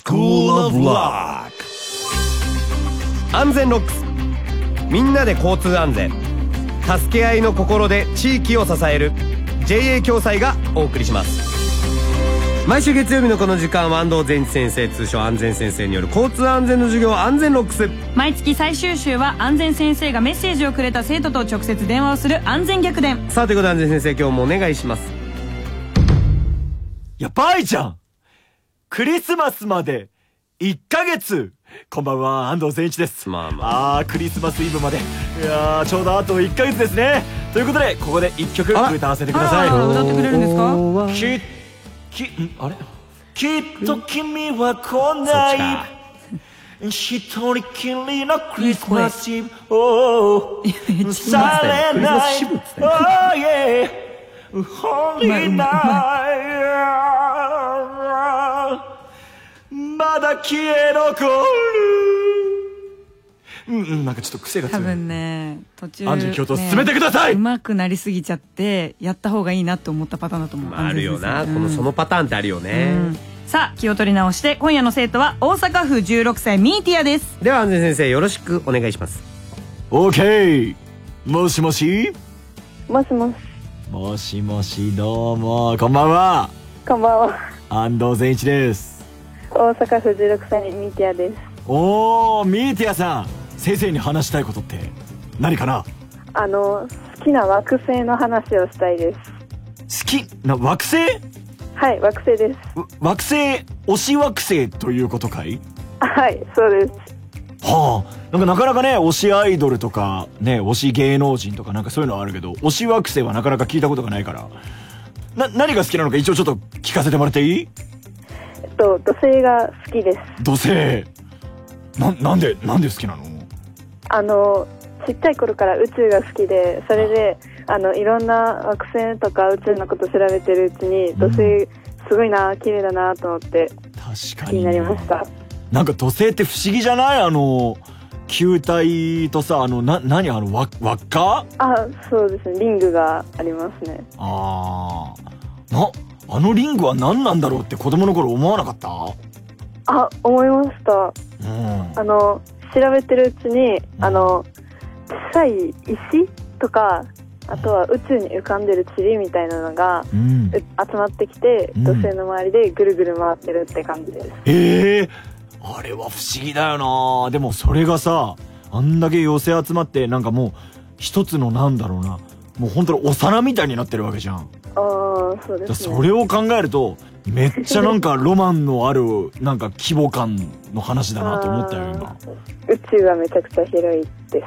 School of Rock。 安全ロックス、みんなで交通安全、助け合いの心で地域を支える JA 共済がお送りします。毎週月曜日のこの時間は安藤善一先生、通称安全先生による交通安全の授業、安全ロックス。 毎月最終週は安全先生がメッセージをくれた生徒と直接電話をする安全逆伝。 さあということで安全先生、今日もお願いします。 やばいじゃん、クリスマスまで1ヶ月。こんばんは、安藤善一です。クリスマスイブまで、いやー、ちょうどあと1ヶ月ですね。ということでここで1曲歌わせてください。 歌ってくれるんですか？ きっと君は来ない、一人きりのクリスマスイブされない、Holy night、 まだ消え残る。なんかちょっと癖が強い。 多分ね、途中アンジュ教頭進めてください。 上手くなりすぎちゃってやった方がいいなと思ったパターンだと思う。 あるよな、そのパターンってあるよね。 さあ気を取り直して、今夜の生徒は大阪府16歳ミーティアです。 では安全先生、よろしくお願いします。 OK。 もしもしもしもし。 もしもし、どうもこんばんは。 こんばんは。 安藤善一です。 大阪府16歳ミーティアです。 おー、ミーティアさん、先生に話したいことって何かな？ 好きな惑星の話をしたいです。 好きな惑星？ はい、惑星です。 惑星、推し惑星ということかい？ はい、そうです。 はあ、なかなかね、推しアイドルとかね、推し芸能人とかなんかそういうのはあるけど、推し惑星はなかなか聞いたことがないから、何が好きなのか一応ちょっと聞かせてもらっていい？ 土星が好きです。 土星。なんで好きなの？ ちっちゃい頃から宇宙が好きで、それでいろんな惑星とか宇宙のこと調べてるうちに、土星すごいな、綺麗だなと思って確かに、 気になりました。 なんか土星って不思議じゃない？球体とさ、輪っか？ そうですね、リングがありますね。 あのリングは何なんだろうって子供の頃思わなかった？ 思いました。調べてるうちに小さい石とか、あとは宇宙に浮かんでる塵みたいなのが、集まってきて、土星の周りでぐるぐる回ってるって感じです。 あれは不思議だよな。でもそれがさ、あんだけ寄せ集まって、なんかもう一つのなんだろうな、もう本当にお皿みたいになってるわけじゃん。 そうですね。 それを考えるとめっちゃなんかロマンのあるなんか規模感の話だなと思ったよ今。 宇宙はめちゃくちゃ広いです。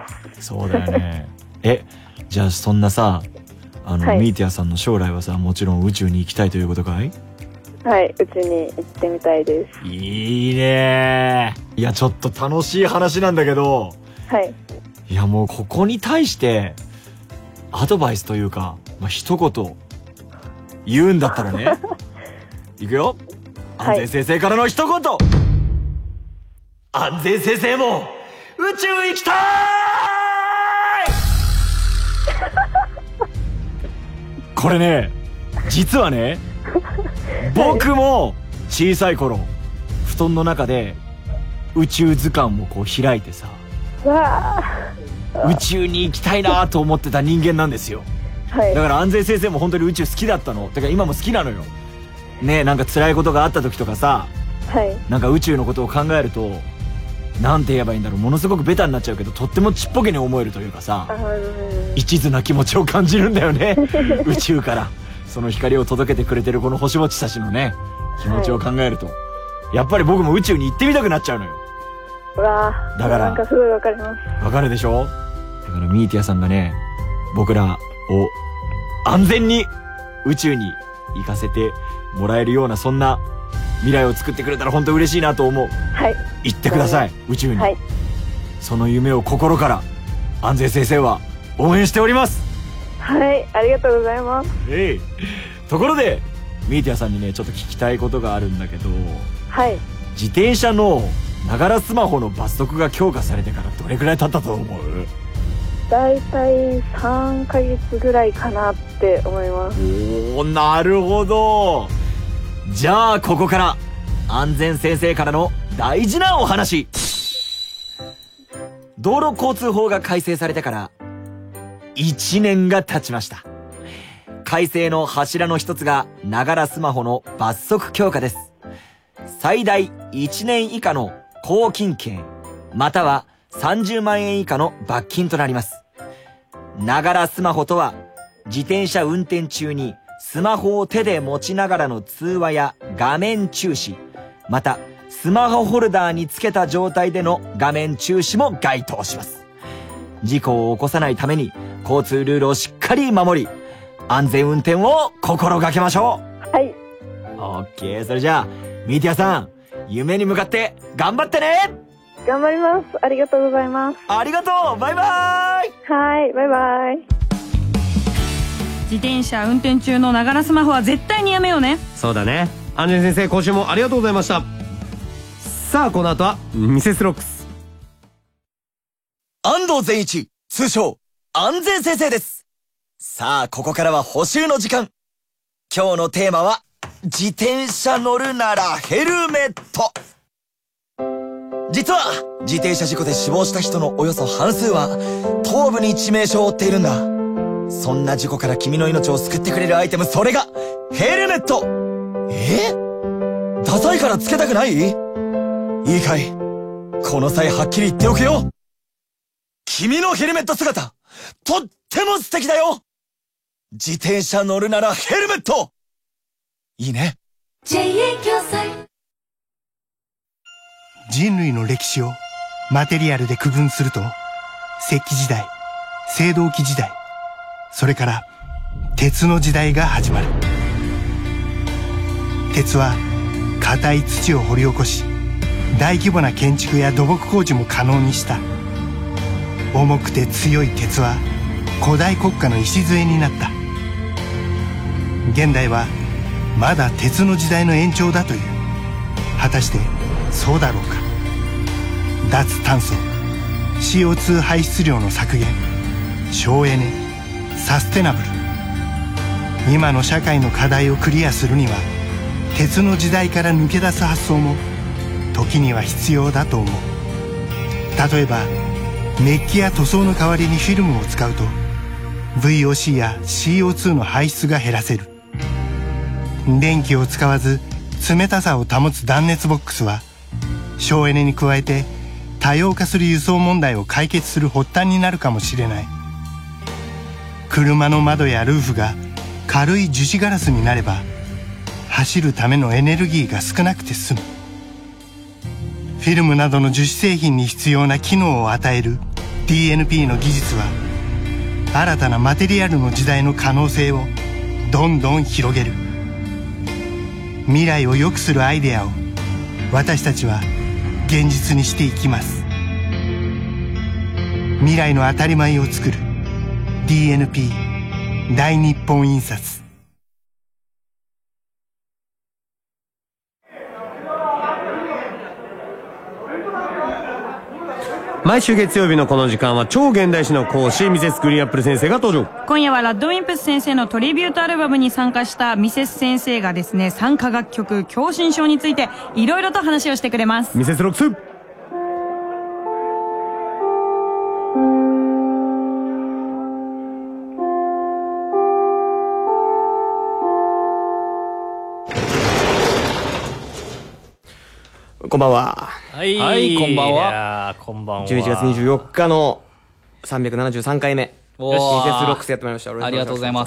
そうだよね。じゃあそんなさ、ミーティアさんの将来はさ、もちろん宇宙に行きたいということかい？ はい、宇宙に行ってみたいです。 いいね。いや、ちょっと楽しい話なんだけど、 はい。 いや、もうここに対してアドバイスというか、一言言うんだったらねいくよ。安全先生からの一言、安全先生も宇宙行きたいこれね、実はね、僕も小さい頃布団の中で宇宙図鑑をこう開いてさ、宇宙に行きたいなと思ってた人間なんですよ。だから安全先生も本当に宇宙好きだったの。だから今も好きなのよね。なんか辛いことがあった時とかさ、なんか宇宙のことを考えると、なんて言えばいいんだろう、ものすごくベタになっちゃうけど、とってもちっぽけに思えるというかさ、一途な気持ちを感じるんだよね宇宙からその光を届けてくれてるこの星持ちたちのね、気持ちを考えると、やっぱり僕も宇宙に行ってみたくなっちゃうのよ。だからなんかすごいわかります。 わかるでしょ。だからミーティアさんがね、僕らを安全に宇宙に行かせてもらえるような、そんな未来を作ってくれたら本当嬉しいなと思う。行ってください、宇宙に。その夢を心から安全先生は応援しております。 はい、ありがとうございます。 ところでミーティアさんにね、ちょっと聞きたいことがあるんだけど、自転車のながらスマホの罰則が強化されてからどれくらい経ったと思う？ だいたい3ヶ月ぐらいかなって思います。 なるほど。じゃあここから安全先生からの大事なお話。道路交通法が改正されてから1年が経ちました。改正の柱の一つがながらスマホの罰則強化です。最大1年以下の拘禁刑または30万円以下の罰金となります。ながらスマホとは、自転車運転中にスマホを手で持ちながらの通話や画面注視、またスマホホルダーにつけた状態での画面注視も該当します。事故を起こさないために交通ルールをしっかり守り、安全運転を心がけましょう。 はい。 オッケー。それじゃあミーティアさん、夢に向かって頑張ってね。 頑張ります。ありがとうございます。 ありがとう。バイバイ。 はい、バイバイ。 自転車運転中のながらスマホは絶対にやめようね。 そうだね。安全先生、今週もありがとうございました。さあ、この後はミセスロックス。 安藤善一、通称安全先生です。さあ、ここからは補習の時間。今日のテーマは、自転車乗るならヘルメット。実は自転車事故で死亡した人のおよそ半数は頭部に致命傷を負っているんだ。そんな事故から君の命を救ってくれるアイテム、それがヘルメット。ダサいからつけたくない？いいかい、この際はっきり言っておくよ。君のヘルメット姿、とっても素敵だよ。自転車乗るならヘルメット。いいね。 JA 共済。 人類の歴史をマテリアルで区分すると、石器時代、青銅器時代、それから鉄の時代が始まる。鉄は硬い土を掘り起こし、大規模な建築や土木工事も可能にした。重くて強い鉄は古代国家の礎になった。現代はまだ鉄の時代の延長だという。果たしてそうだろうか。脱炭素、 CO2 排出量の削減、省エネ、サステナブル。今の社会の課題をクリアするには、鉄の時代から抜け出す発想も時には必要だと思う。例えばメッキや塗装の代わりにフィルムを使うと VOC や CO2 の排出が減らせる。電気を使わず冷たさを保つ断熱ボックスは省エネに加えて多様化する輸送問題を解決する発端になるかもしれない。車の窓やルーフが軽い樹脂ガラスになれば、走るためのエネルギーが少なくて済む。フィルムなどの樹脂製品に必要な機能を与える DNP の技術は、新たなマテリアルの時代の可能性をどんどん広げる。未来を良くするアイデアを私たちは現実にしていきます。未来の当たり前を作る DNP 大日本印刷。 毎週月曜日のこの時間は超現代史の講師ミセスグリーンアップル先生が登場。 今夜はラッドウィンプス先生のトリビュートアルバムに参加したミセス先生がですね、参加楽曲狭心症についていろいろと話をしてくれます。 ミセスロックス。 こんばんは。 はい、 はい、こんばんは。 いやこんばんは。 11月24日の373回目。 よし。 ミセスロックスやってまいりました。 ありがとうございます。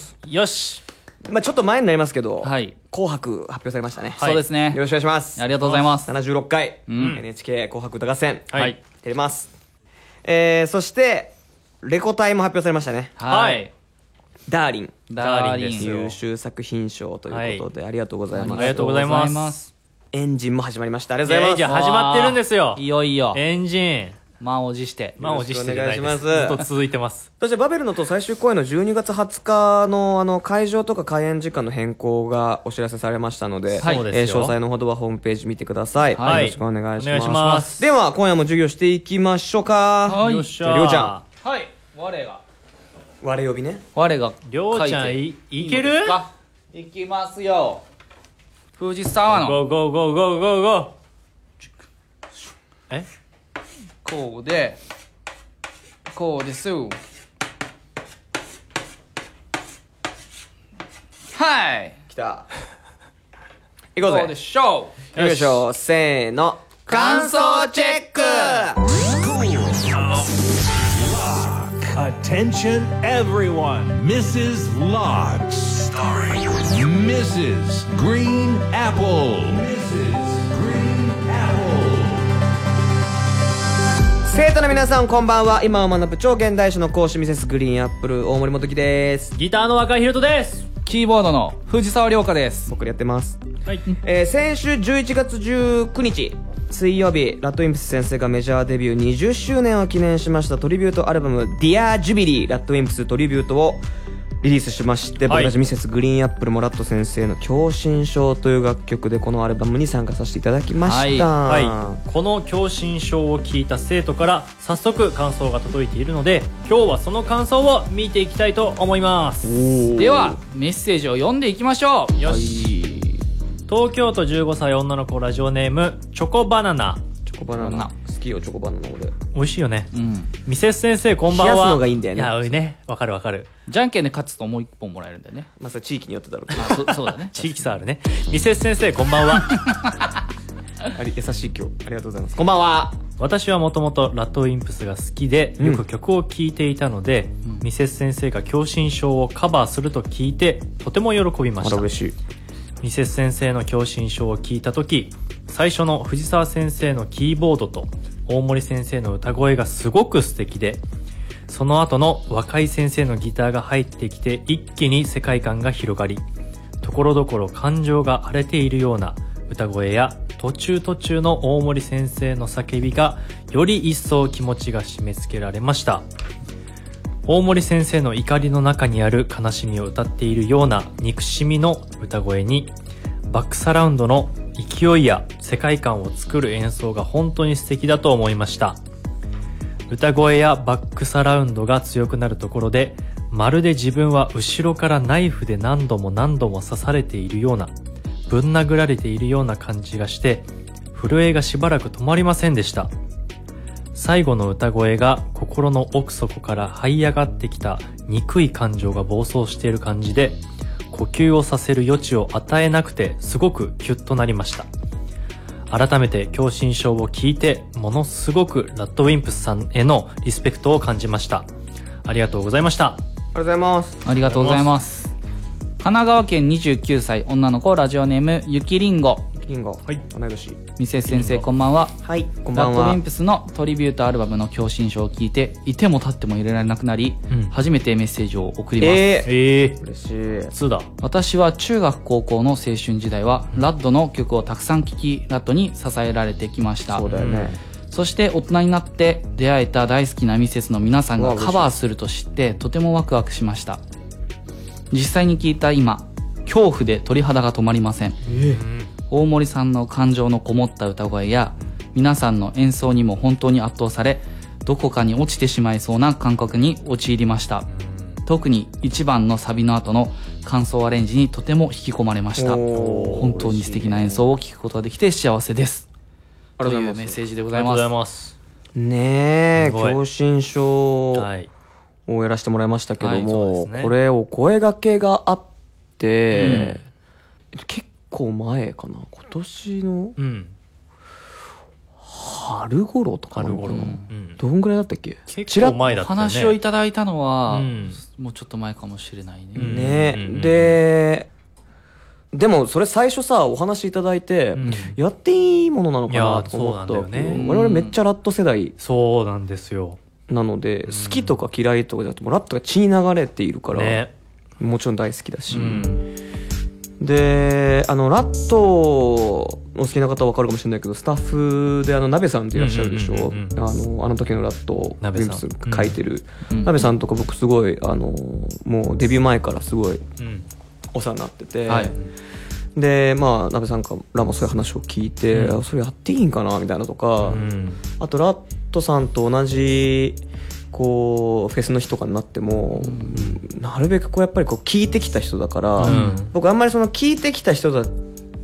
よし。 まあちょっと前になりますけど、 はい、 紅白発表されましたね。 はい、そうですね。 よろしくお願いします。 ありがとうございます。 76回、NHK 紅白歌合戦。 はい。 出れます。そして、レコ大も発表されましたね。 はい。 ダーリン。 ダーリンですよ。 優秀作品賞ということで、ありがとうございます。 ありがとうございます。 エンジンも始まりました。ありがとうございます。 エンジン始まってるんですよ。 いよいよ。 エンジン。 満を持して。 満を持してお願いします。 ずっと続いてます。 そしてバベルの塔最終公演の12月20日の会場とか開演時間の変更がお知らせされましたので、 はい、 詳細のほどはホームページ見てください。 はい。 よろしくお願いします。 お願いします。 では、今夜も授業していきましょうか。 はい。よっしゃ。 りょうちゃん。 はい。我が。 我呼びね。 我が。 りょうちゃん、いける？ いきますよ。 藤沢のゴーゴーゴーゴーゴーゴー。えこうでこうですはい来た。行こうぜ。 どうでしょう。 よいしょ。せーの。感想チェック。 Attention everyone, Mrs. Locke. Starring Mrs. Green Apple. Mrs. Green Apple. 生徒の皆さんこんばんは。今を学ぶ超現代史の講師ミセスグリーンアップル大森元樹です。 ギターの若井ひろとです。 キーボードの藤沢涼香です。 僕らやってます。 はい。 先週11月19日水曜日、ラッドウィンプス先生がメジャーデビュー20周年を記念しましたトリビュートアルバム Dear Jubilee ラッドウィンプストリビュートをリリースしまして、僕たちミセスグリーンアップルもラッド先生の共振症という楽曲でこのアルバムに参加させていただきました。 はい。この共振症を聞いた生徒から早速感想が届いているので、今日はその感想を見ていきたいと思います。 ではメッセージを読んでいきましょう。 よし。東京都15歳女の子ラジオネームチョコバナナ。 チョコバナナ好きよ。チョコバナナ俺美味しいよね。 うん。 ミセス先生こんばんは。 冷やすのがいいんだよね。 いやね、わかるわかる。 じゃんけんで勝つともう一本もらえるんだよね。 まあそれ地域によってだろうけど。 そうだね。 地域差あるね。ミセス先生こんばんは。 優しい今日ありがとうございます。こんばんは。 私はもともとラッドウィンプスが好きでよく曲を聴いていたので、ミセス先生が共振症をカバーすると聞いてとても喜びました。 嬉しい。 ミセス先生の共振症を聞いた時、最初の藤沢先生のキーボードと大森先生の歌声がすごく素敵で、その後の若井先生のギターが入ってきて一気に世界観が広がり、ところどころ感情が荒れているような歌声や途中の大森先生の叫びがより一層気持ちが締め付けられました。大森先生の怒りの中にある悲しみを歌っているような憎しみの歌声に、バックサラウンドの勢いや世界観を作る演奏が本当に素敵だと思いました。歌声やバックサラウンドが強くなるところで、まるで自分は後ろからナイフで何度も刺されているような、ぶん殴られているような感じがして、震えがしばらく止まりませんでした。最後の歌声が心の奥底から這い上がってきた憎い感情が暴走している感じで、呼吸をさせる余地を与えなくてすごくキュッとなりました。改めて共振症を聞いてものすごくラッドウィンプスさんへのリスペクトを感じました。ありがとうございました。 ありがとうございます。 ありがとうございます。神奈川県29歳女の子ラジオネームゆきりんご。 リンゴ。はい。同い年。 ミセス先生こんばんは。 はい。こんばんは。 ラッドウィンプスのトリビュートアルバムの共振症を聞いて、いても立ってもいられなくなり、初めてメッセージを送ります。 嬉しい。 そうだ。 私は中学高校の青春時代は、ラッドの曲をたくさん聴き、ラッドに支えられてきました。 そうだよね。 そして大人になって出会えた大好きなミセスの皆さんがカバーすると知ってとてもワクワクしました。実際に聞いた今、恐怖で鳥肌が止まりません。大森さんの感情のこもった歌声や皆さんの演奏にも本当に圧倒され、どこかに落ちてしまいそうな感覚に陥りました。特に1番のサビの後の感想アレンジにとても引き込まれました。本当に素敵な演奏を聴くことができて幸せです。 ありがとうございます。 というメッセージでございます。 ありがとうございます。 ねえ、共振症をやらせてもらいましたけども、これお声掛けがあって、結構前かな、今年の春頃とかなのかな、どんぐらいだったっけ。 結構前だったね。 話をいただいたのは、もうちょっと前かもしれないね。でもそれ最初さお話いただいて、やっていいものなのかなと思ったわけよ。我々めっちゃラット世代そうなんですよ。 なので、好きとか嫌いとかじゃなくてもラットが血に流れているから、もちろん大好きだし、でラットお好きな方は分かるかもしれないけど、スタッフで鍋さんっていらっしゃるでしょ。あの時のラットウィンプス書いてる鍋さんとか、僕すごいもうデビュー前からすごいお世話になってて、でまあ鍋さんからもそういう話を聞いて、それやっていいんかなみたいなとか、あとラットさんと同じこうフェスの日とかになっても、なるべくこうやっぱりこう聞いてきた人だから、僕あんまりその聞いてきた人だっ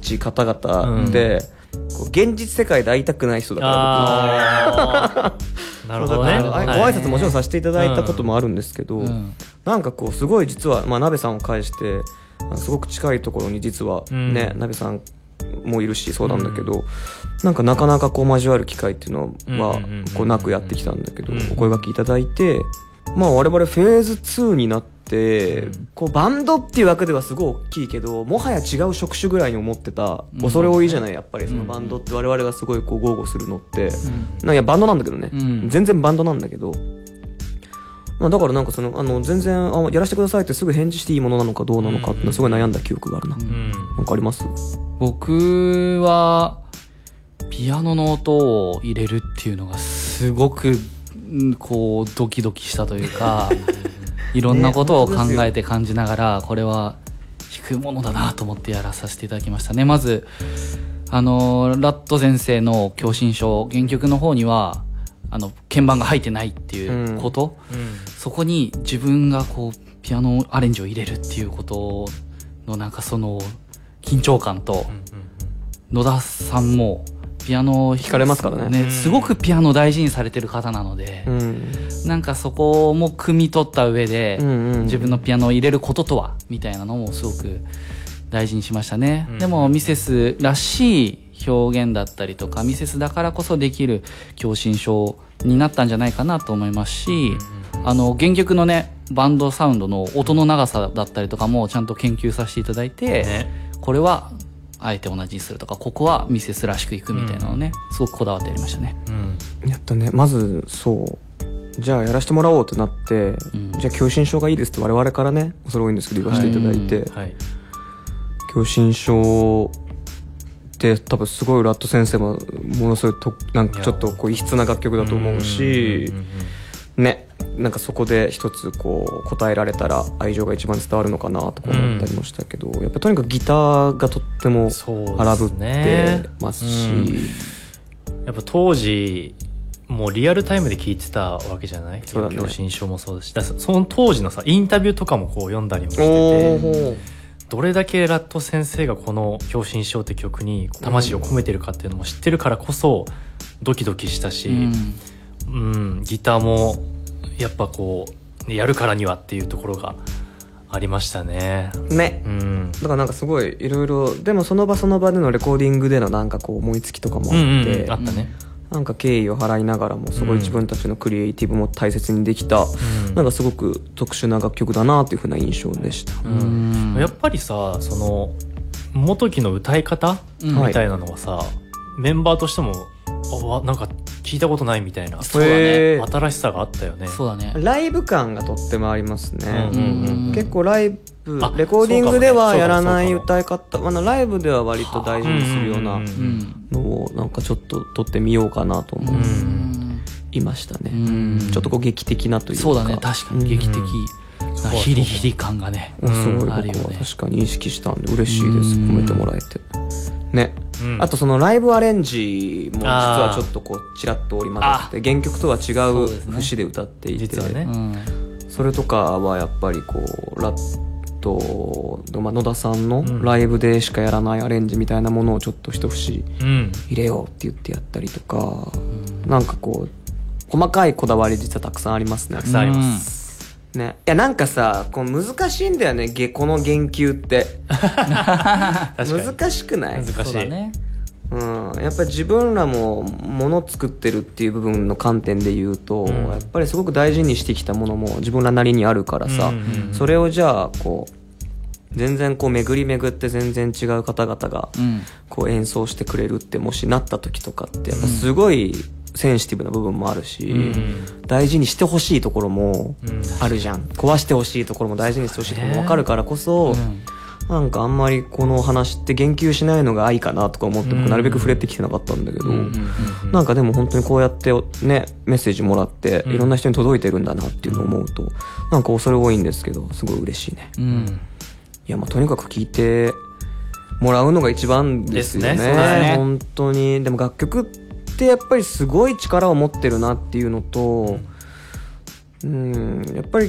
ち方々で、こう現実世界で会いたくない人だから僕なるほどね。 ご挨拶もちろんさせていただいたこともあるんですけど、なんかこうすごい実は、まあ、鍋さんを介してすごく近いところに実はね、鍋さんもいるしそうなんだけど、なんかなかなかこう交わる機会っていうのはこうなくやってきたんだけど、お声掛けいただいて、まあ我々フェーズ2になってこうバンドっていう枠ではすごい大きいけど、もはや違う職種ぐらいに思ってた、恐れ多いじゃない、やっぱりそのバンドって我々がすごいこう豪語するのって、なんかバンドなんだけどね、全然バンドなんだけど、まあ、だからなんかその全然やらせてくださいってすぐ返事していいものなのかどうなのかってすごい悩んだ記憶があるな。なんかあります？ 僕はピアノの音を入れるっていうのがすごくこうドキドキしたというかいろんなことを考えて感じながら、これは弾くものだなと思ってやらさせていただきましたね。まずラット先生の教新書原曲の方には鍵盤が入ってないっていうこと、そこに自分がこうピアノアレンジを入れるっていうことのなんかその緊張感と、野田さんもピアノを弾かれますからね、 すごくピアノを大事にされてる方なので、なんかそこも汲み取った上で、自分のピアノを入れることとはみたいなのもすごく大事にしましたね。でもミセスらしい表現だったりとか、ミセスだからこそできる教新書になったんじゃないかなと思いますし、原曲のねバンドサウンドの音の長さだったりとかもちゃんと研究させていただいて、これはあえて同じにするとか、ここはミセスらしくいくみたいなのをね、すごくこだわってやりましたね。 やったね。まずそうじゃあやらせてもらおうとなって、じゃあ教新書がいいですって我々からねそれ多いんですけど言わせていただいて、教新書で多分すごいラット先生もものすごいなんかちょっとこう異質な楽曲だと思うし、ね、なんかそこで一つこう答えられたら愛情が一番伝わるのかなとか思ったりもしたけど、やっぱとにかくギターがとっても荒ぶってますし、 やっぱ当時もうリアルタイムで聴いてたわけじゃない？そうだね。教新書もそうだし、その当時のさインタビューとかもこう読んだりもしてて、どれだけラット先生がこの教新書って曲に魂を込めてるかっていうのも知ってるからこそドキドキしたし、ギターもやっぱこうやるからにはっていうところがありましたね。 ね、だからなんかすごいいろいろ、でもその場その場でのレコーディングでのなんかこう思いつきとかもあって、 あったね。 なんか敬意を払いながらもすごい自分たちのクリエイティブも大切にできた、なんかすごく特殊な楽曲だなというふうな印象でした。 やっぱりさ、その元木の歌い方みたいなのはさ、メンバーとしてもなんか聞いたことないみたいな、そうだね、新しさがあったよね。 そうだね。 ライブ感がとってもありますね。結構ライブレコーディングではやらない歌い方、ライブでは割と大事にするようなのをなんかちょっと撮ってみようかなと思いましたね。ちょっとこう劇的なというか。 そうだね、確かに劇的なヒリヒリ感がね、 すごい僕は確かに意識したんで嬉しいです。褒めてもらえてね。あとそのライブアレンジも実はちょっとこうちらっと織り交ぜて、原曲とは違う節で歌っていて、それとかはやっぱりこうラット、野田さんのライブでしかやらないアレンジみたいなものをちょっと一節入れようって言ってやったりとか、なんかこう細かいこだわり実はたくさんありますね。 たくさんありますね、いやなんかさこう難しいんだよね、この言及って難しくない？ 難しいね。 やっぱり自分らも物作ってるっていう部分の観点で言うと、やっぱりすごく大事にしてきたものも自分らなりにあるからさ、それをじゃあこう全然こう巡り巡って全然違う方々がこう演奏してくれるってもしなった時とかってやっぱすごいセンシティブな部分もあるし、大事にしてほしいところもあるじゃん、壊してほしいところも大事にしてほしいところも分かるからこそ、なんかあんまりこの話って言及しないのが愛かなとか思って僕なるべく触れてきてなかったんだけど、なんかでも本当にこうやってねメッセージもらっていろんな人に届いてるんだなっていうのを思うと、なんか恐れ多いんですけどすごい嬉しいね。いやとにかく聴いてもらうのが一番ですよね。本当に。でも楽曲ってやっぱりすごい力を持ってるなっていうのと、やっぱり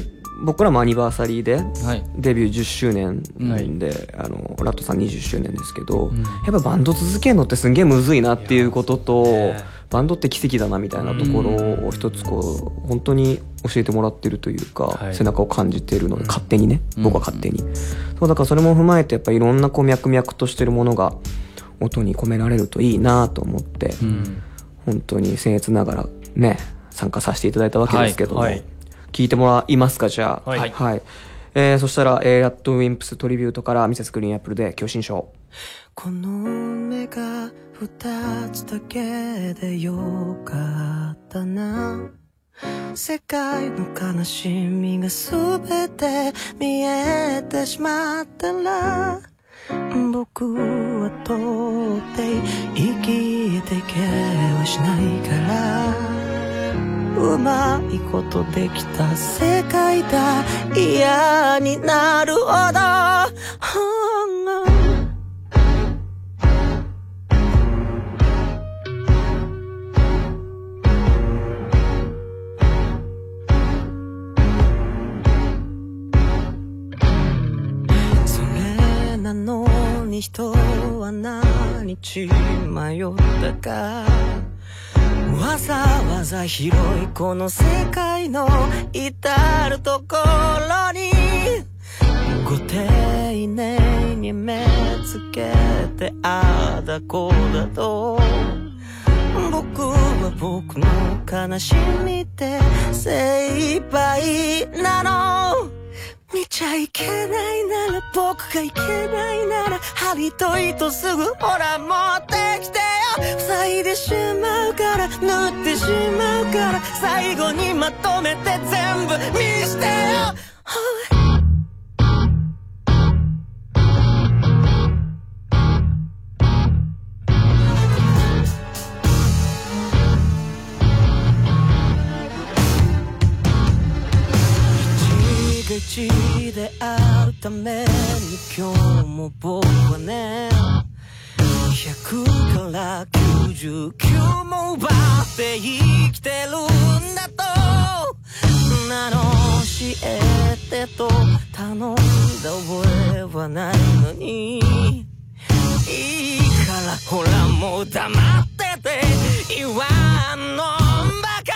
僕らもアニバーサリーで、 はい、 デビュー10周年で、ラットさん20周年ですけど、やっぱバンド続けるのってすんげえむずいなっていうことと、バンドって奇跡だなみたいなところを一つこう本当に教えてもらってるというか、背中を感じてるので、勝手にね、僕は勝手に、そうだからそれも踏まえてやっぱいろんなこう脈々としてるものが音に込められるといいなと思って、本当に僭越ながらね参加させていただいたわけですけども、聞いてもらいますか、じゃあ。はい。そしたら、ラッドウィンプストリビュートからミセスグリーンアップルで、共振賞。 この目が二つだけでよかったな。世界の悲しみがすべて見えてしまったら、僕は到底生きていけはしないから、うまいことできた世界だ、嫌になるほど、それなのに人は何日迷ったか、わざわざ広いこの世界の至るところにご丁寧に目つけてあだこだと、僕は僕の悲しみで精一杯なの。見ちゃいけないなら、僕がいけないなら、針と糸すぐほら持ってきてよ。塞いでしまうから、縫ってしまうから、最後にまとめて全部見してよ。一であるために今日も僕はね、100から99も奪って生きてるんだと、なの教えてと頼んだ覚えはないのに、いいからほらもう黙ってて言わんのバカ。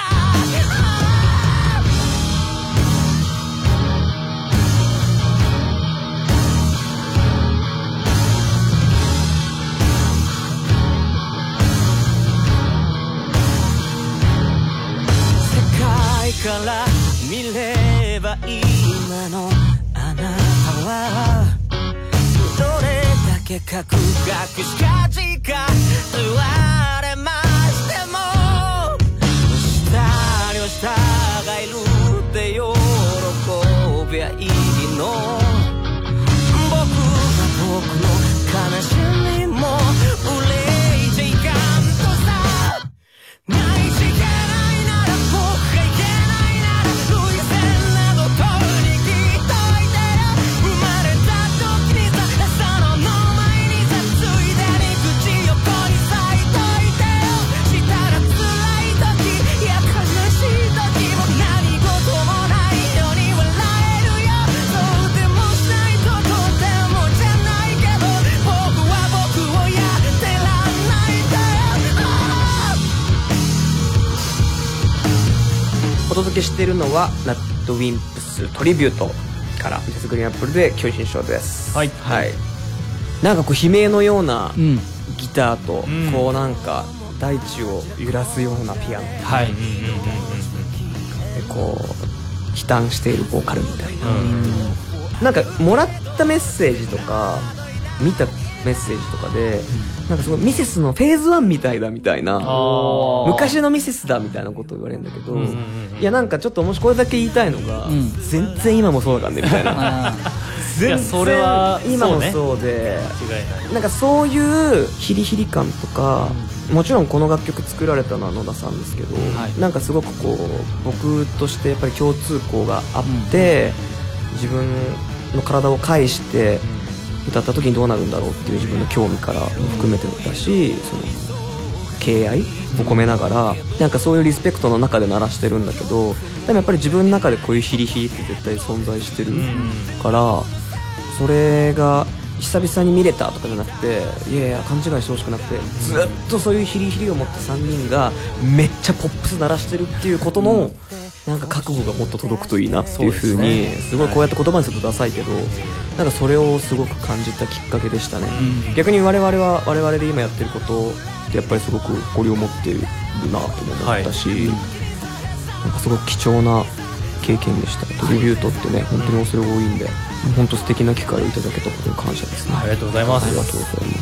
から見れば今のあなたはどれだけカクカクしかじか言われましても、下には下がいるって喜びゃいいの。僕は僕の悲しみも憂いちゃいかんとさ、ないしけないなら僕がいけない。 お届けしているのはラッドウィンプストリビュートからミセスグリーンアップルで共振賞です。はい、はい、なんかこう悲鳴のようなギターと、こうなんか大地を揺らすようなピアノ、はい、でこう悲嘆しているボーカルみたいな、なんかもらったメッセージとか見たメッセージとかで、なんかすごいミセスのフェーズ1みたいだみたいな、昔のミセスだみたいなことを言われるんだけど、いやなんかちょっともしこれだけ言いたいのが、全然今もそうだからねみたいな全然今もそうで、なんかそういうヒリヒリ感とか、もちろんこの楽曲作られたのは野田さんですけど、なんかすごくこう僕としてやっぱり共通項があって、自分の体を介して歌った時にどうなるんだろうっていう自分の興味からも含めてだし、その敬愛を込めながら、なんかそういうリスペクトの中で鳴らしてるんだけど、でもやっぱり自分の中でこういうヒリヒリって絶対存在してるから、それが久々に見れたとかじゃなくて、いやいや勘違いしてほしくなくて、ずっとそういうヒリヒリを持った3人がめっちゃポップス鳴らしてるっていうことの、なんか覚悟がもっと届くといいなっていう風に、すごいこうやって言葉にするとダサいけど、なんかそれをすごく感じたきっかけでしたね。逆に我々は我々で今やってることってやっぱりすごく誇りを持ってるなとも思ったし、なんかすごく貴重な経験でした。トリビュートってね、本当に恐れ多いんで、本当素敵な機会をいただけたことに感謝ですね。 ありがとうございます。 ありがとうございます。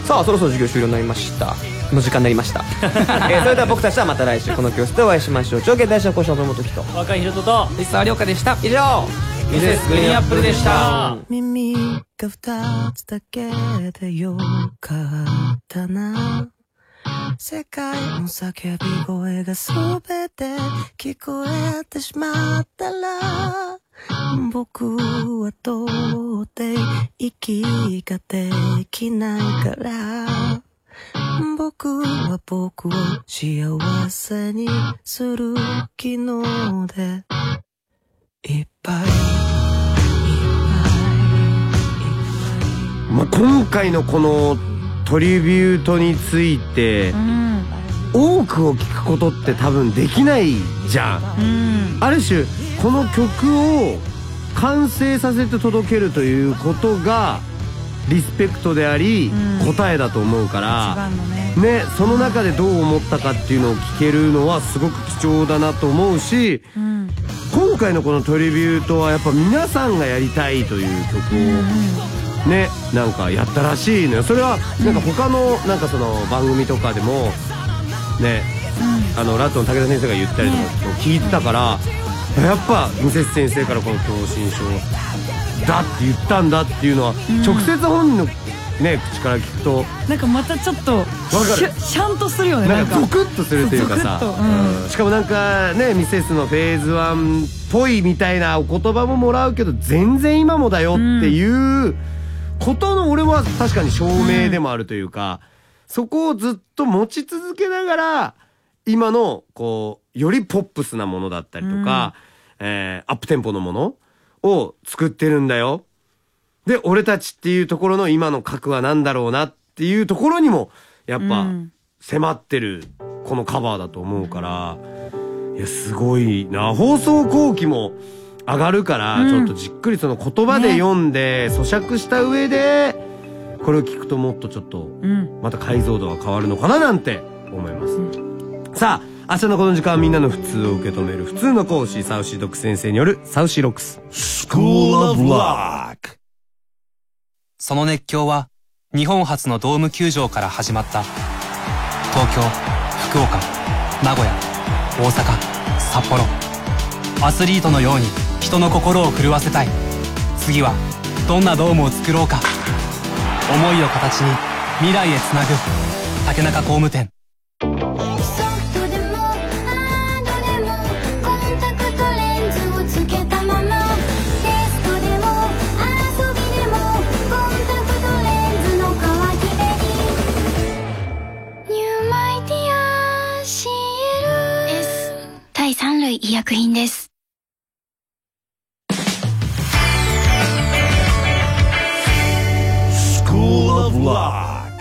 さあ、そろそろ授業終了になりました。の時間になりました。それでは僕たちはまた来週この教室でお会いしましょう。長兄大将講師の友本樹と若井ひろとと石沢涼香でした。 以上、ミセスグリーンアップルでした。 耳が2つだけでよかったな。世界の叫び声が全て聞こえてしまったら、僕は到底息ができないから、僕は僕を幸せにする機能でいっぱい。 まあ、今回のこのトリビュートについて、多くを聞くことって多分できないじゃん。ある種この曲を完成させて届けるということがリスペクトであり、答えだと思うから、ね、その中でどう思ったかっていうのを聞けるのはすごく貴重だなと思うし、今回のこのトリビュートはやっぱ皆さんがやりたいという曲をね、なんかやったらしいのよ。それはなんか他のなんかその番組とかでもね、ラットの武田先生が言ったりとか聞いてたから、やっぱミセス先生からこの共振症だって言ったんだっていうのは、直接本人のね口から聞くとなんかまたちょっとシャンとするよね。 なんかゾクッとするというかさ、しかもなんかね、ミセスのフェーズ1っぽいみたいなお言葉ももらうけど、全然今もだよっていうことの、俺は確かに証明でもあるというか、そこをずっと持ち続けながら今のこうよりポップスなものだったりとか、アップテンポのものを作ってるんだよ。で、俺たちっていうところの今の核は何だろうなっていうところにもやっぱ迫ってるこのカバーだと思うから、いやすごいな。放送後期も上がるから、ちょっとじっくりその言葉で読んで咀嚼した上でこれを聞くともっとちょっとまた解像度が変わるのかななんて思います。さあ、明日のこの時間はみんなの普通を受け止める普通の講師、サウシードック先生によるサウシーロックススクールオブロック。 その熱狂は日本初のドーム球場から始まった。東京、福岡、名古屋、大阪、札幌。アスリートのように人の心を震わせたい。次はどんなドームを作ろうか。思いを形に未来へつなぐ竹中工務店。 第3類医薬品です。 スクールオブロック。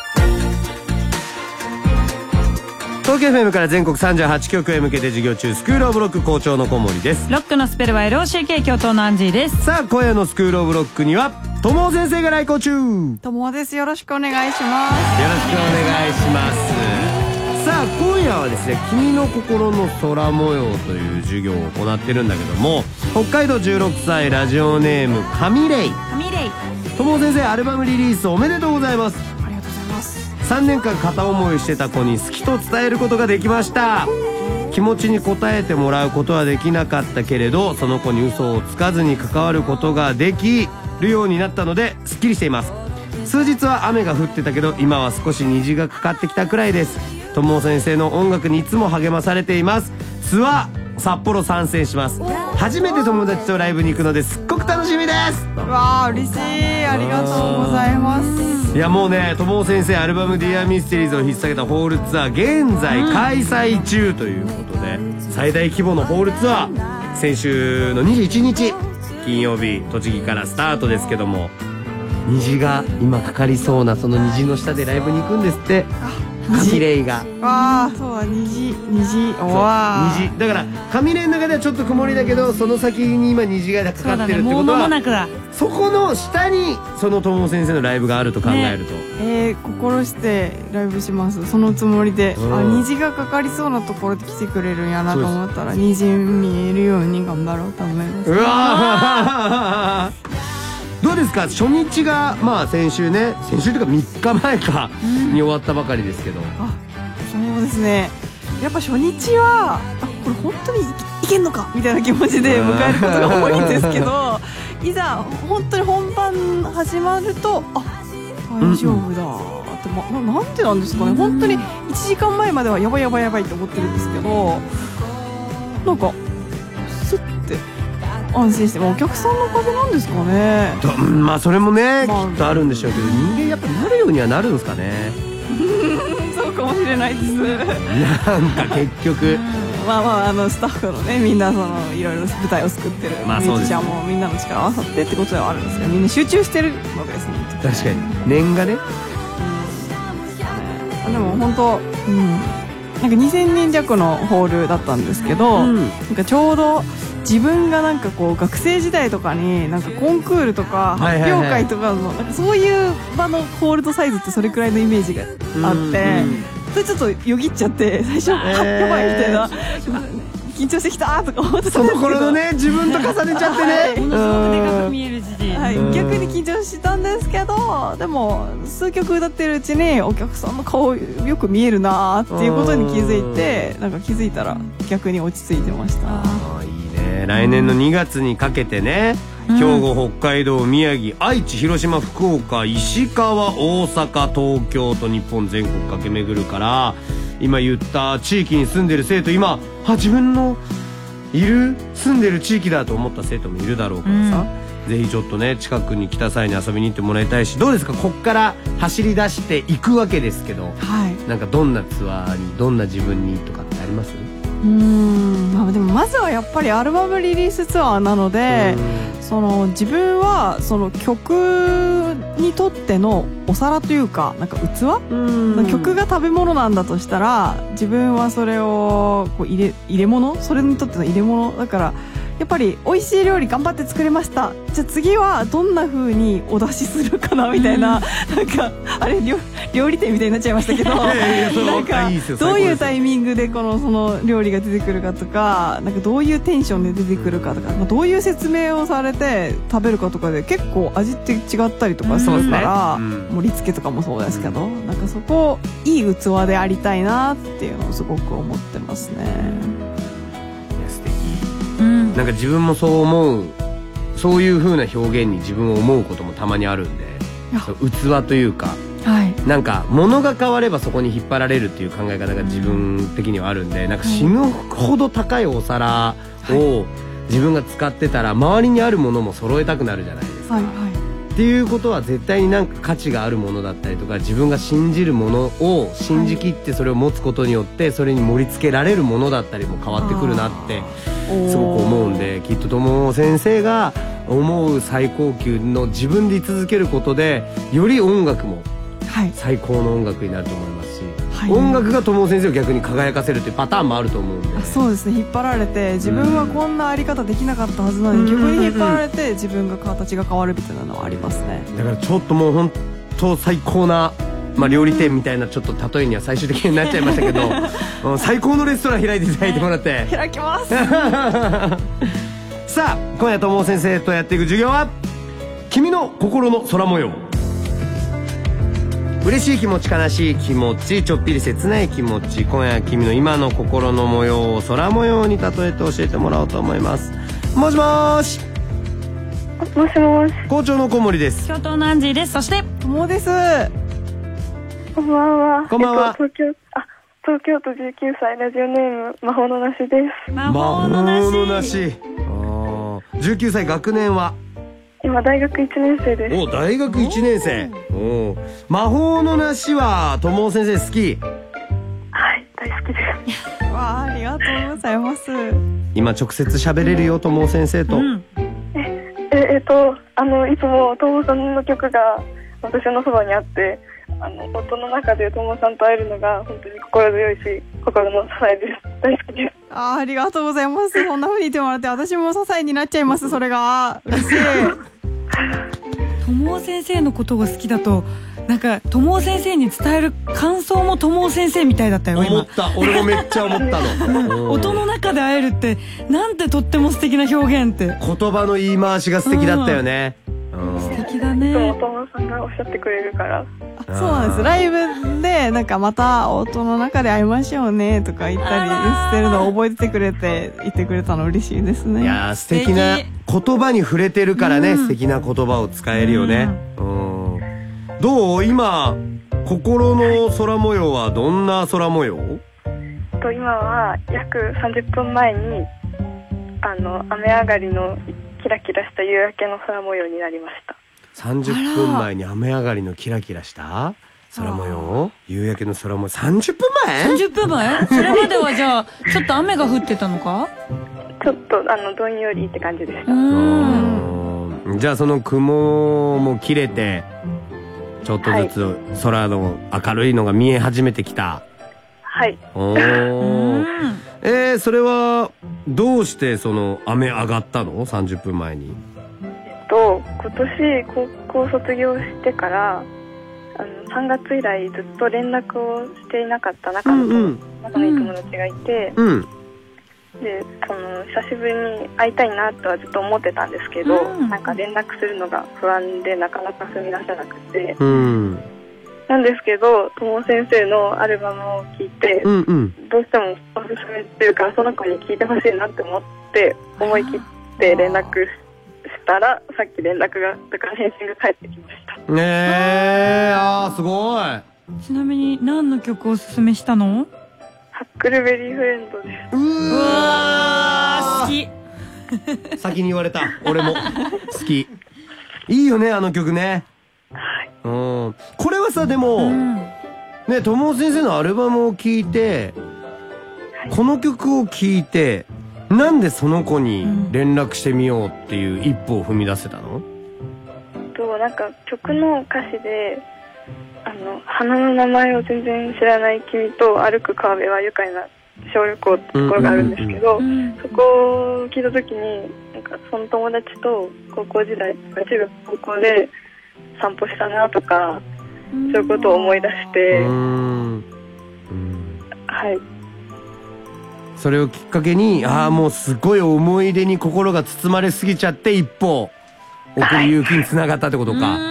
東京 FM から全国38局へ向けて授業中、スクールオブロック校長の小森です。 ロックのスペルは LOCK、 教頭のアンジーです。 さあ、今夜のスクールオブロックには友尾先生が来校中。 友尾です。よろしくお願いします。 よろしくお願いします。さあ、今夜はですね、君の心の空模様という授業を行ってるんだけども、北海道16歳ラジオネーム神レイ。友尾先生、アルバムリリースおめでとうございます。 ありがとうございます。 3年間片思いしてた子に好きと伝えることができました。気持ちに応えてもらうことはできなかったけれど、その子に嘘をつかずに関わることができるようになったので、すっきりしています。数日は雨が降ってたけど、今は少し虹がかかってきたくらいです。友尾先生の音楽にいつも励まされています。ツアー札幌参戦します。初めて友達とライブに行くのですっごく楽しみです。 わあ、嬉しい。ありがとうございます。 いやもうね、友尾先生アルバムディアミステリーズを引っ提げたホールツアー現在開催中ということで、最大規模のホールツアー先週の21日金曜日栃木からスタートですけども、虹が今かかりそうなその虹の下でライブに行くんですって。神レイがそうだ、虹わ虹だから神レイの中ではちょっと曇りだけど、その先に今虹がかかってるってことは、 もう間もなくだ。 そこの下にその友尾先生のライブがあると考えると、 心してライブします。そのつもりで、虹がかかりそうなところで来てくれるんやなと思ったら、虹見えるように頑張ろうと思います。 うわどうですか、初日がまあ先週というか3日前かに終わったばかりですけど。 そうですね、やっぱ初日はこれ本当にいけんのかみたいな気持ちで迎えることが多いんですけどいざ本当に本番始まると大丈夫だって、なんてなんですかね、本当に1時間前まではやばいって思ってるんですけど、なんかスッて安心して、お客さんのおかげなんですかね。 まあそれもね、きっとあるんでしょうけど、人間やっぱなるようにはなるんですかね。 そうかもしれないです。 なんか結局スタッフのね、みんなそのいろいろ舞台を作ってるミュージシャンもみんなの力を合わさってってことではあるんですけど、みんな集中してるわけですね。 確かに念がね、 でも本当、なんか2000人弱のホールだったんですけど、なんかちょうど自分がなんかこう学生時代とかになんかコンクールとか発表会とかのなんかそういう場のホールドサイズってそれくらいのイメージがあって、それちょっとよぎっちゃって最初やばいみたいな、緊張してきたとか思ってたんですけど、 その頃のね自分と重ねちゃってね、 ものすごくでかく見える時期、 逆に緊張したんですけど、でも数曲歌ってるうちにお客さんの顔よく見えるなっていうことに気づいて、なんか気づいたら逆に落ち着いてました。 来年の2月にかけてね、兵庫、北海道、宮城、愛知、広島、福岡、石川、大阪、東京と日本全国駆け巡るから、今言った地域に住んでる生徒、今自分の住んでる地域だと思った生徒もいるだろうからさ、ぜひちょっとね近くに来た際に遊びに行ってもらいたいし、どうですか、こっから走り出していくわけですけど、なんかどんなツアーにどんな自分にとかってあります？ でもまずはやっぱりアルバムリリースツアーなので、自分はその曲にとってのお皿というか、なんか器、曲が食べ物なんだとしたら、自分はそれをこう入れ物、それにとっての入れ物だから、やっぱり美味しい料理頑張って作れました、じゃあ次はどんな風にお出しするかなみたいな、なんかあれ料理店みたいになっちゃいましたけどなんかどういうタイミングでその料理が出てくるかとか、なんかどういうテンションで出てくるかとか、どういう説明をされて食べるかとかで結構味って違ったりとかするから、盛り付けとかもそうですけど、なんかそこいい器でありたいなっていうのをすごく思ってますね。 なんか自分もそう思う、そういう風な表現に自分を思うこともたまにあるんで、器というか、なんか物が変わればそこに引っ張られるっていう考え方が自分的にはあるんで、なんか死ぬほど高いお皿を自分が使ってたら周りにあるものも揃えたくなるじゃないですか。っていうことは絶対になんか価値があるものだったりとか、自分が信じるものを信じきってそれを持つことによってそれに盛り付けられるものだったりも変わってくるなってすごく思うんで、きっと友尾先生が思う最高級の自分で居続けることで、より音楽も最高の音楽になると思いますし、音楽が友尾先生を逆に輝かせるっていうパターンもあると思うんで。 そうですね、引っ張られて自分はこんなあり方できなかったはずなのに、曲に引っ張られて自分が形が変わるみたいなのはありますね。 だからちょっともう本当最高な、料理店みたいなちょっと例えには最終的になっちゃいましたけど最高のレストラン開いていただいてもらって開きますさあ今夜友尾先生とやっていく授業は君の心の空模様。嬉しい気持ち、悲しい気持ち、ちょっぴり切ない気持ち、今夜君の今の心の模様を空模様に例えて教えてもらおうと思います。もしもーし。 もしもし。 校長の小森です。 教頭のアンジーです。そしてもうです。 こんばんは。 こんばんは。 東京都19歳ラジオネーム魔法のなしです。 魔法のなし。 19歳、学年は今大学1年生です。 お、大学1年生。お、魔法の梨は友尾先生好き？ はい、大好きです。 わあ、ありがとうございます。 今直接喋れるよ、友尾先生と。 いつも友尾さんの曲が私のそばにあって、音の中で友尾さんと会えるのが本当に心強いし、心の支えです。大好きです。 ありがとうございます。そんな風に言ってもらって、私も支えになっちゃいます。それが嬉しい。 友尾先生のことが好きだと、なんか友尾先生に伝える感想も友尾先生みたいだったよ。 思った。俺もめっちゃ思ったの。 音の中で会えるってなんてとっても素敵な表現って。 言葉の言い回しが素敵だったよね。 素敵だね。 友尾さんがおっしゃってくれるから。 そうなんです。ライブでなんかまた音の中で会いましょうねとか言ったりしてるのを覚えてくれて言ってくれたの嬉しいですね。 いやー、素敵な言葉に触れてるからね、素敵な言葉を使えるよね。どう？今心の空模様はどんな空模様？ 今は約30分前に雨上がりのキラキラした夕焼けの空模様になりました。 30分前に雨上がりのキラキラした空模様、夕焼けの空模様。30分前 ？30分前？それまではじゃあちょっと雨が降ってたのか？ ちょっとどんよりって感じでした。 じゃあその雲も切れてちょっとずつ空の明るいのが見え始めてきた。 はい。 それはどうしてその雨上がったの？30分前に。 今年高校卒業してから3月以来ずっと連絡をしていなかった仲のいい友達がいて、で久しぶりに会いたいなとはずっと思ってたんですけど、なんか連絡するのが不安でなかなか踏み出せなくて、なんですけど友尾先生のアルバムを聴いて、どうしてもおすすめっていうかその子に聴いてほしいなって思い切って連絡したら、さっき連絡がだから返信が返ってきました。 すごい。 ちなみに何の曲をおすすめしたの？ ハックルベリーフレンドです。 うわー、好き。先に言われた。俺も好き。いいよね、あの曲ね。これはさ、でもね、友尾先生のアルバムを聴いて、この曲を聴いてなんでその子に連絡してみようっていう一歩を踏み出せたの？ なんか曲の歌詞で花の名前を全然知らない君と歩く川辺は愉快な小旅行ってところがあるんですけど、そこを聞いた時になんかその友達と高校時代とか中学高校で散歩したなとか、そういうことを思い出して、はい。 それをきっかけに、もうすごい思い出に心が包まれすぎちゃって一歩送る勇気につながったってことか。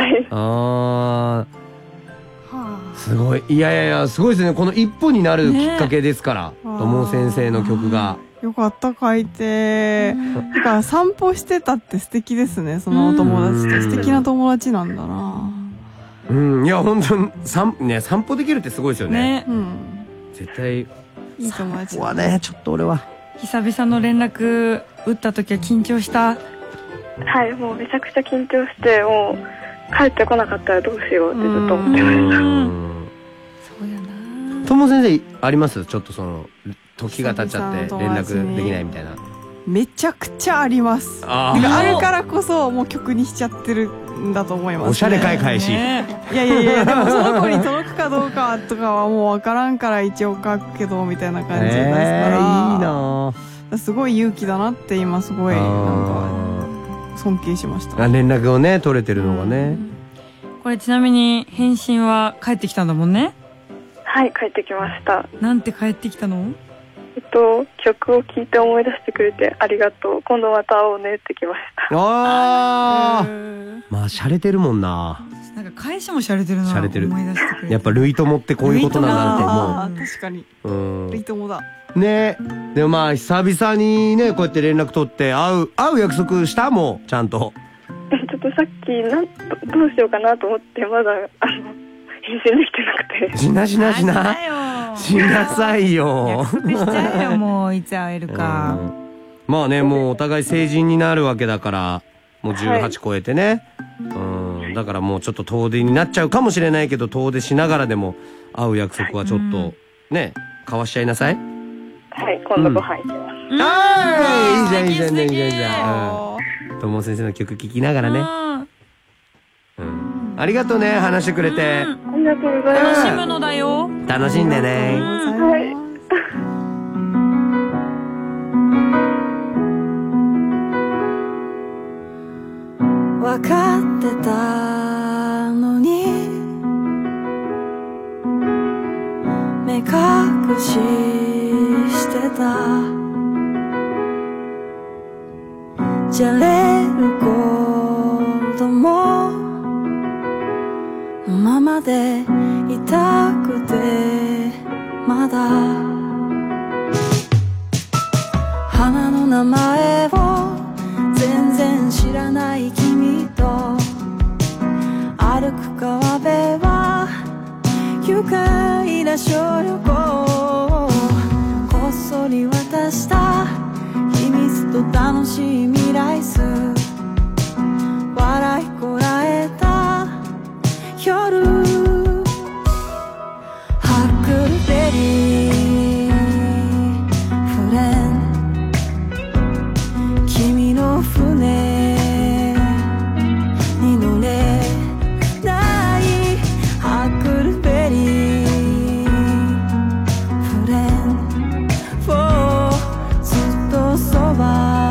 すごい。いやすごいですね。この一歩になるきっかけですから、友尾先生の曲が。 よかった、書いて。だから散歩してたって素敵ですね、そのお友達と。素敵な友達なんだな。 いや本当に散歩できるってすごいですよね。絶対。 いい友達。 散歩はね、ちょっと俺は。 久々の連絡打った時は緊張した？ はい、もうめちゃくちゃ緊張して、もう帰ってこなかったらどうしようってずっと思ってました。 そうやな。 友尾先生あります？ちょっとその時が経っちゃって連絡できないみたいな。 めちゃくちゃあります。あるからこそもう曲にしちゃってるんだと思います、ね。 おしゃれかい返し。 いやでもその子に届くかどうかとかはもう分からんから一応書くけどみたいな感じで出すから、 いいな。 すごい勇気だなって今すごいなんか尊敬しました。 連絡をね取れてるのがね。 これちなみに返信は返ってきたんだもんね。 はい、帰ってきました。 なんて帰ってきたの？ 曲を聴いて思い出してくれてありがとう、今度また会おうねってきました。 まあ洒落てるもんな。 なんか返しも洒落てるな。 洒落てる。 思い出してくれて。 やっぱ類友ってこういうことなんだってもう。 確かに。類友だ。 ね。でもまあ久々にねこうやって連絡取って会う約束したもんちゃんと。 ちょっとさっきどうしようかなと思ってまだ返信できてなくて。 しなしなさいよ。 約束しちゃえよもういつ会えるか。 まあねもうお互い成人になるわけだからもう18超えてね、だからもうちょっと遠出になっちゃうかもしれないけど、遠出しながらでも会う約束はちょっとね、交わしちゃいなさい。 はい、今度ご飯行きます。 いいじゃんいいじゃんいいじゃんいいじゃん。とも先生の曲聴きながらね。ありがとうね、話してくれて。 ありがとうございます。 楽しむのだよ。 楽しんでね。 はい。 わかってたのに目隠ししてた。じゃれる子供のままでいたくて、まだ花の名前を全然知らない君と歩く川辺は愉快な小旅行。こっそり渡した秘密と楽しい未来図、笑いこらえた夜、ハックルベリーフレン、君の船に乗れない。ハックルベリーフレン、フォーずっとそば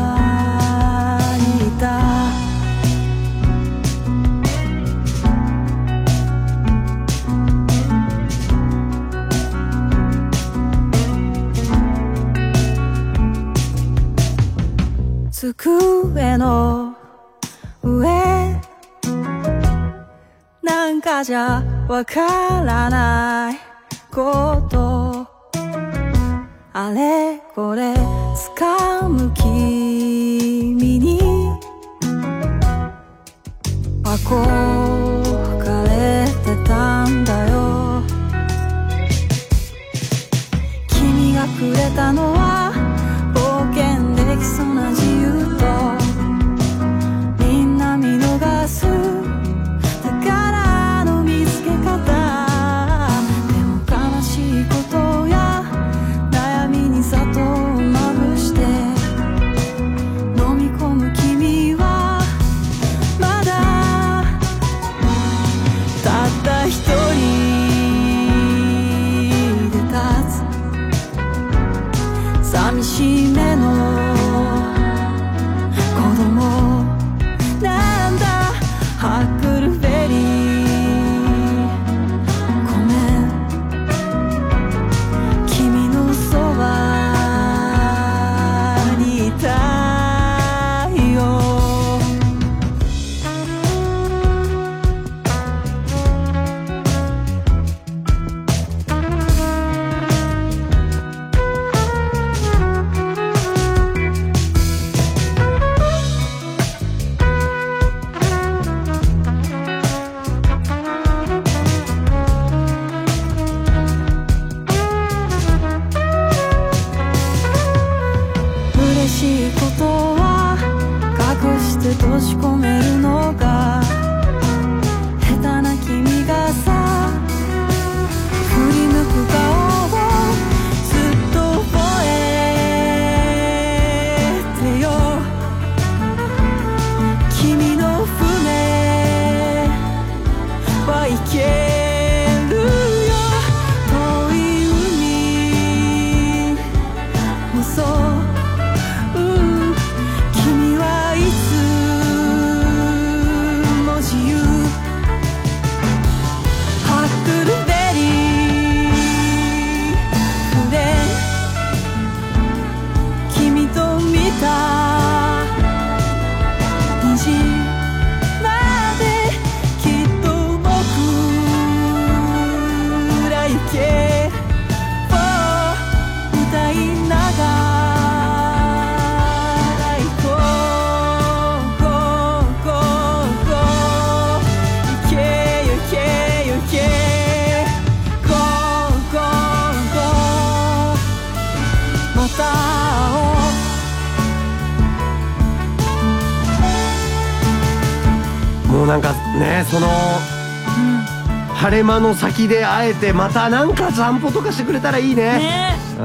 にいた。机の上なんかじゃわからないことあれこれ掴む君に憧れてたんだよ。君がくれたのは冒険できそうな自由とみんな見逃す宝の見つけ方。でも悲しいことや悩みに砂糖をまぶして飲み込む君はまだたった一人で立つ寂しい目の子供なんだ。ハックルベリーごめん、君のそばにいたいよ。嬉しいことは隠して閉じ込めるのが下手な君がさ、振り向く顔をずっと覚えてよ。君の船は行けるよ。遠い海もそう君はいつも自由。ハックルベリーフレン、君と見た虹まできっと僕なんかね、その、晴れ間の先で会えて、またなんか散歩とかしてくれたらいいね。うん。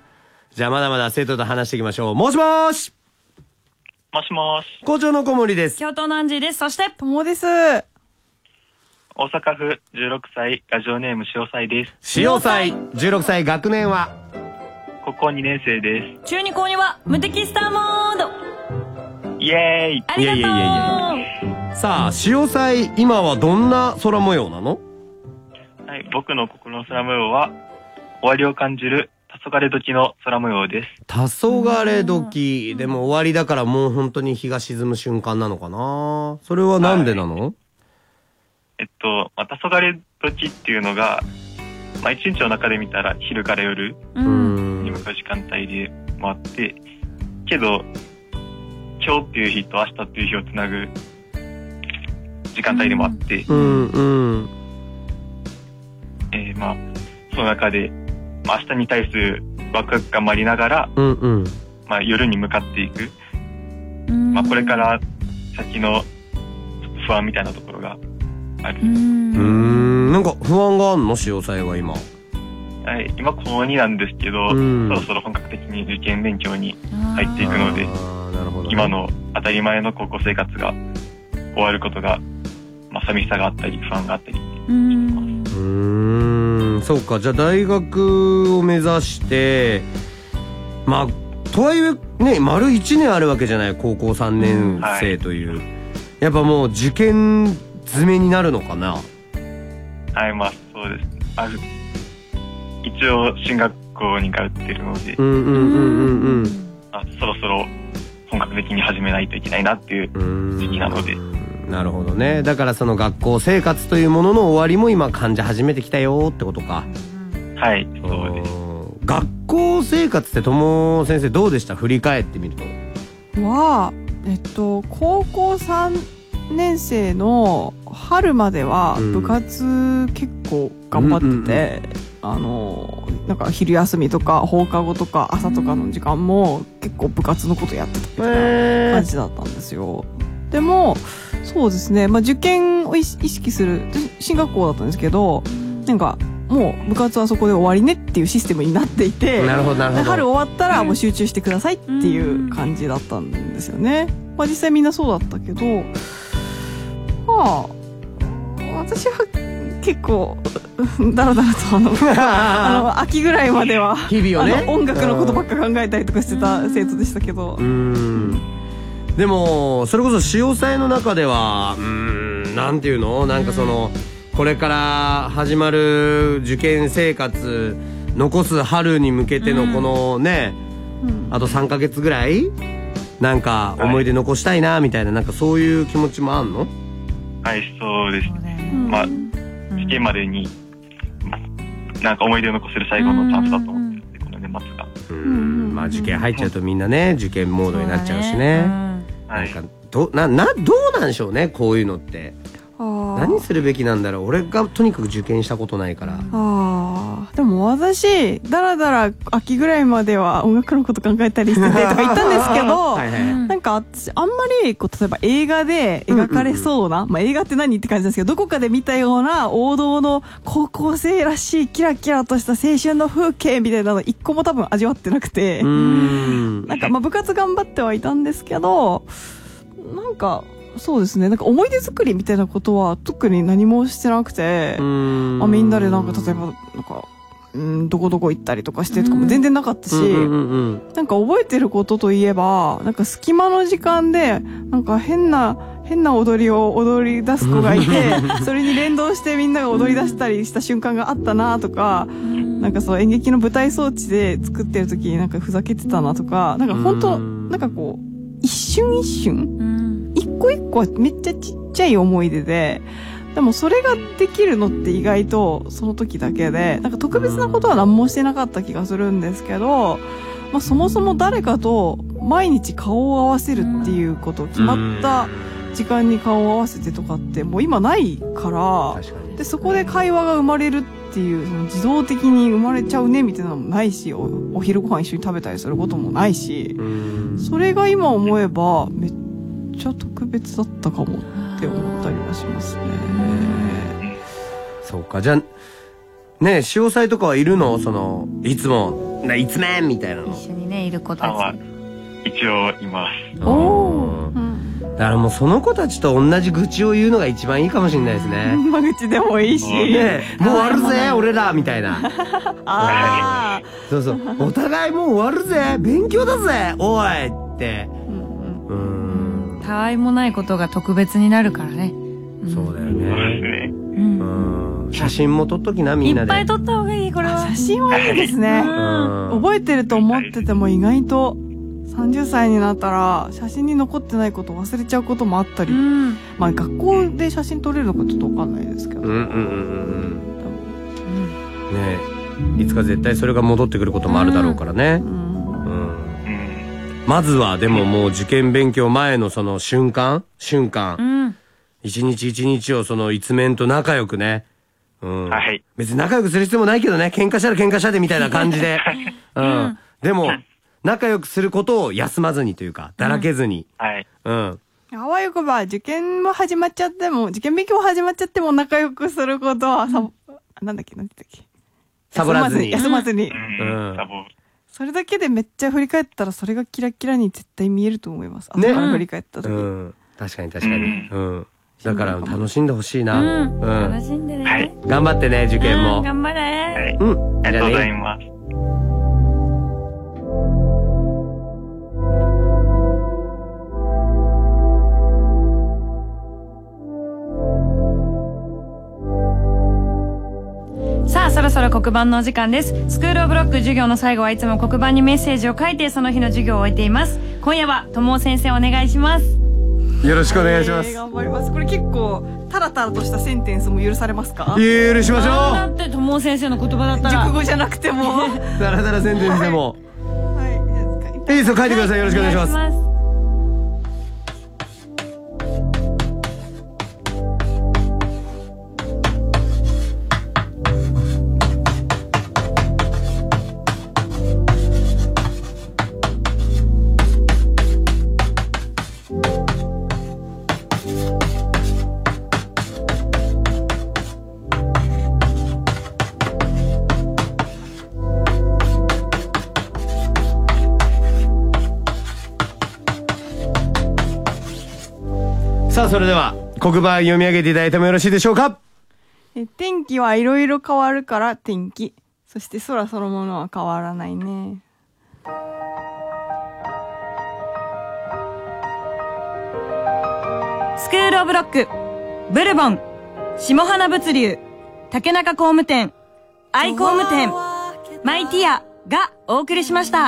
じゃあまだまだ生徒と話していきましょう。もしもーし。 もしもし。 校長の小森です。 京都のアンジーです。そして、 ともです。 大阪府16歳、ラジオネーム塩祭です。 塩祭、16歳、学年は高校2年生です。 中2高2は無敵スターモード。 イエーイ。 ありがとう。 いやいやいやいや。さあ、塩祭、今はどんな空模様なの？ はい、僕の心の空模様は、終わりを感じる黄昏時の空模様です。 黄昏時、でも終わりだからもう本当に日が沈む瞬間なのかな。それはなんでなの？ 黄昏時っていうのが、一日の中で見たら昼から夜に向かう時間帯でもあって、けど、今日っていう日と明日っていう日をつなぐ時間帯でもあって、その中で、明日に対するワクワク感もありながら、夜に向かっていく、これから先の不安みたいなところがある。 なんか不安があんの？塩祭は今。 はい、今高2なんですけど、そろそろ本格的に受験勉強に入っていくので、今の当たり前の高校生活が終わることが、寂しさがあったり不安があったりそうか。じゃあ大学を目指して、とはいえね、丸1年あるわけじゃない、高校3年生という、やっぱもう受験詰めになるのかな？ はい、そうです。一応進学校に通ってるので、そろそろ本格的に始めないといけないなっていう時期なので。 なるほどね。だからその学校生活というものの終わりも今感じ始めてきたよってことか。 はい、そうです。 学校生活って友先生どうでした？振り返ってみると。 高校3年生の春までは部活結構頑張ってて、なんか昼休みとか放課後とか朝とかの時間も結構部活のことやってたみたいな感じだったんですよ。でもそうですね、受験を意識する進学校だったんですけど、なんかもう部活はそこで終わりねっていうシステムになっていて、 なるほどなるほど。 春終わったらもう集中してくださいっていう感じだったんですよね。実際みんなそうだったけど、私は結構だらだらと秋ぐらいまでは日々をね、 音楽のことばっか考えたりとかしてた生徒でしたけど、 でもそれこそ塩祭の中ではなんていうの、なんかそのこれから始まる受験生活、残す春に向けてのこのね、あと3ヶ月ぐらいなんか思い出残したいなみたいな、なんかそういう気持ちもあんの？ はい、そうです。受験までになんか思い出を残せる最後のチャンスだと思ってるんで、この年末が。 受験入っちゃうとみんなね、受験モードになっちゃうしね。なんかどうなんでしょうね、こういうのって。何するべきなんだろう。俺がとにかく受験したことないから。 でも私だらだら秋ぐらいまでは音楽のこと考えたりしててとか言ったんですけどなんか私あんまり例えば映画で描かれそうな、映画って何って感じなんですけど、どこかで見たような王道の高校生らしいキラキラとした青春の風景みたいなの一個も多分味わってなくて、なんか部活頑張ってはいたんですけど、なんかそうですね、なんか思い出作りみたいなことは特に何もしてなくて、みんなでなんか例えばなんかどこどこ行ったりとかしてとかも全然なかったし、なんか覚えてることといえば、なんか隙間の時間でなんか変な踊りを踊り出す子がいてそれに連動してみんなが踊り出したりした瞬間があったなとか、なんかそう演劇の舞台装置で作ってる時になんかふざけてたなとか、なんか本当なんかこう一瞬一瞬一個一個はめっちゃちっちゃい思い出で、でもそれができるのって意外とその時だけで、なんか特別なことは何もしてなかった気がするんですけど、そもそも誰かと毎日顔を合わせるっていうこと、決まった時間に顔を合わせてとかってもう今ないから、でそこで会話が生まれるっていう、その自動的に生まれちゃうねみたいなのもないし、お昼ご飯一緒に食べたりすることもないし、それが今思えばめっちゃ特別だったかもっって思ったりはしますね。 そうか。じゃあね、潮祭とかはいるの？いつもいつめんみたいなの。 一緒にねいる子たち。 一応います。 おー。だからもうその子たちと同じ愚痴を言うのが一番いいかもしれないですね。 間口でもいいし。 ね、もう終わるぜ俺らみたいな。 ああ。 そうそう。お互いもう終わるぜ勉強だぜおいって。 たわいもないことが特別になるからね。 そうだよね。写真も撮っときなみんなで。 いっぱい撮った方がいいこれは。 写真はいいですね。覚えてると思ってても意外と30歳になったら写真に残ってないこと忘れちゃうこともあったり、まあ学校で写真撮れるのかちょっと分かんないですけど。ねえ、いつか絶対それが戻ってくることもあるだろうからね。まずはでももう受験勉強前のその瞬間、一日一日をその一面と仲良くね。はい。別に仲良くする必要もないけどね、喧嘩したら喧嘩したでみたいな感じで。でも、仲良くすることを休まずにというか、だらけずに。はい。あわよくば、受験も始まっちゃっても、受験勉強も始まっちゃっても仲良くすることは、なんだっけサボらずに。 休まずに。それだけでめっちゃ振り返ったら、それがキラキラに絶対見えると思います。後から振り返った時。 確かに確かに。だから楽しんでほしいな。 楽しんでね。 頑張ってね、受験も。 頑張れ。 ありがとうございます。 さあそろそろ黒板のお時間です。スクールオブロック授業の最後はいつも黒板にメッセージを書いてその日の授業を終えています。今夜はともお先生お願いします。 よろしくお願いします。 頑張ります。これ結構タラタラとしたセンテンスも許されますか？ 許しましょう。 だってともお先生の言葉だったら熟語じゃなくてもタラタラセンテンスでもいいですよ、書いてください。よろしくお願いします。さあそれでは黒板読み上げていただいてもよろしいでしょうか。 天気はいろいろ変わるから天気、そして空そのものは変わらないね。 スクールオブロック、ブルボン、下花物流、竹中工務店、愛工務店、マイティアがお送りしました。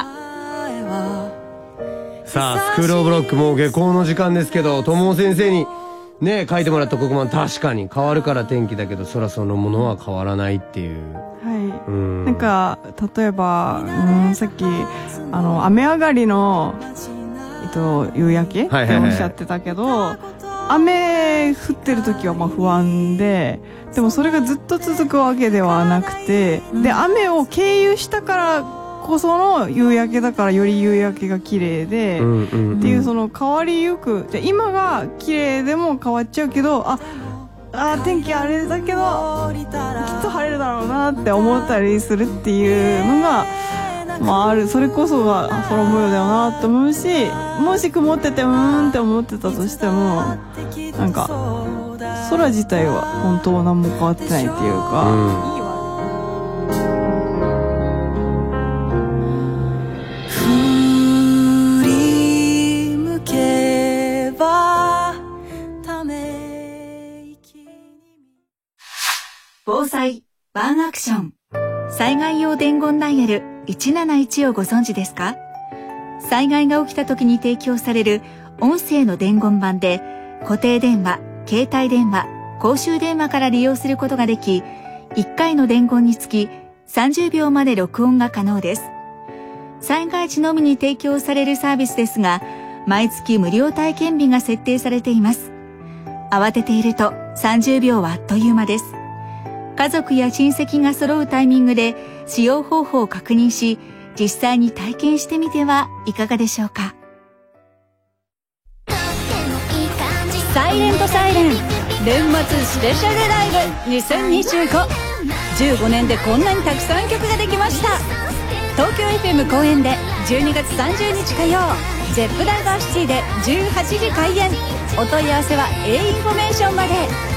さあスクールオブロックもう下校の時間ですけど、ともお先生にね書いてもらった黒板、確かに変わるから天気だけど空そのものは変わらないっていう。 はい。なんか例えばさっき雨上がりの夕焼けっておっしゃってたけど、雨降ってる時はまあ不安でもそれがずっと続くわけではなくて、で雨を経由したからこその夕焼けだからより夕焼けが綺麗で、っていうその変わりゆく、じゃ今が綺麗でも変わっちゃうけど、天気あれだけどきっと晴れるだろうなって思ったりするっていうのが、ある。それこそが空模様だよなって思うし、もし曇っててって思ってたとしても、なんか空自体は本当は何も変わってないっていうか、 防災ワンアクション。災害用伝言ダイヤル171をご存知ですか？災害が起きた時に提供される音声の伝言板で、固定電話、携帯電話、公衆電話から利用することができ、1回の伝言につき30秒まで録音が可能です。災害時のみに提供されるサービスですが、毎月無料体験日が設定されています。慌てていると30秒はあっという間です。家族や親戚が揃うタイミングで使用方法を確認し、実際に体験してみてはいかがでしょうか。 災サイレントサイレン年末スペシャルライブ2025。15年でこんなにたくさん曲ができました。東京 FM 公演で12月30日火曜、ゼップダイバーシティで18時開演。お問い合わせは A インフォメーションまで。